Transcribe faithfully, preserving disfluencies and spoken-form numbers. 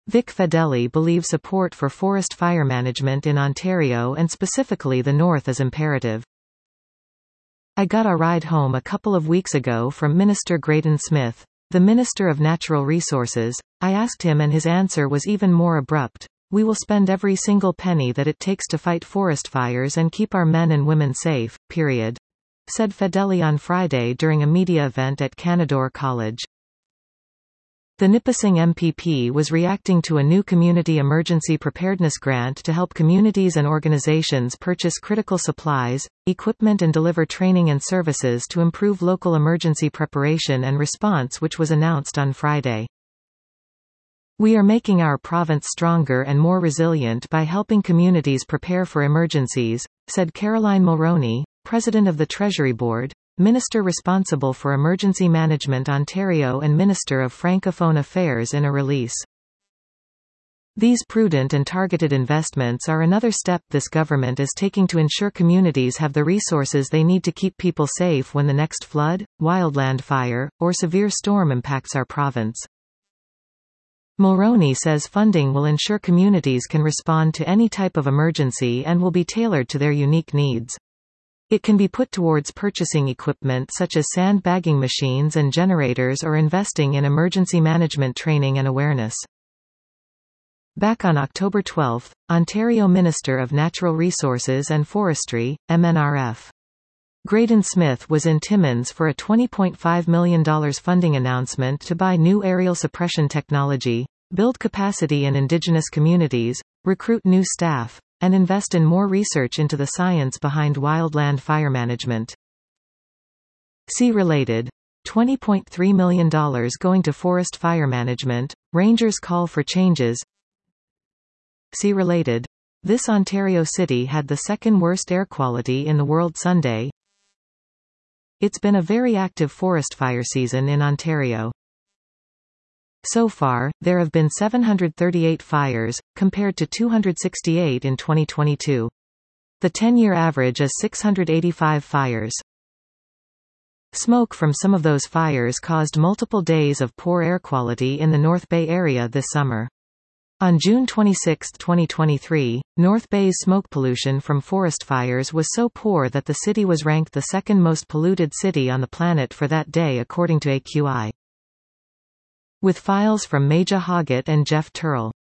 Vic Fedeli believes support for forest fire management in Ontario and specifically the North is imperative. I got a ride home a couple of weeks ago from Minister Graydon Smith, the Minister of Natural Resources. I asked him and his answer was even more abrupt. We will spend every single penny that it takes to fight forest fires and keep our men and women safe, period, said Fedeli on Friday during a media event at Canadore College. The Nipissing M P P was reacting to a new Community Emergency Preparedness Grant to help communities and organizations purchase critical supplies, equipment and deliver training and services to improve local emergency preparation and response, which was announced on Friday. We are making our province stronger and more resilient by helping communities prepare for emergencies, said Caroline Mulroney, President of the Treasury Board, Minister responsible for Emergency Management Ontario and Minister of Francophone Affairs in a release. These prudent and targeted investments are another step this government is taking to ensure communities have the resources they need to keep people safe when the next flood, wildland fire, or severe storm impacts our province. Mulroney says funding will ensure communities can respond to any type of emergency and will be tailored to their unique needs. It can be put towards purchasing equipment such as sandbagging machines and generators or investing in emergency management training and awareness. Back on October twelfth, Ontario Minister of Natural Resources and Forestry, M N R F. Graydon Smith was in Timmins for a twenty point five million dollars funding announcement to buy new aerial suppression technology, build capacity in Indigenous communities, recruit new staff, and invest in more research into the science behind wildland fire management. See related. twenty point three million dollars going to forest fire management, Rangers call for changes. See related. This Ontario city had the second worst air quality in the world Sunday. It's been a very active forest fire season in Ontario. So far, there have been seven hundred thirty-eight fires, compared to two hundred sixty-eight in twenty twenty-two. The ten-year average is six hundred eighty-five fires. Smoke from some of those fires caused multiple days of poor air quality in the North Bay area this summer. On June twenty-sixth, twenty twenty-three, North Bay's smoke pollution from forest fires was so poor that the city was ranked the second most polluted city on the planet for that day according to A Q I. With files from Maja Hoggett and Jeff Turrell.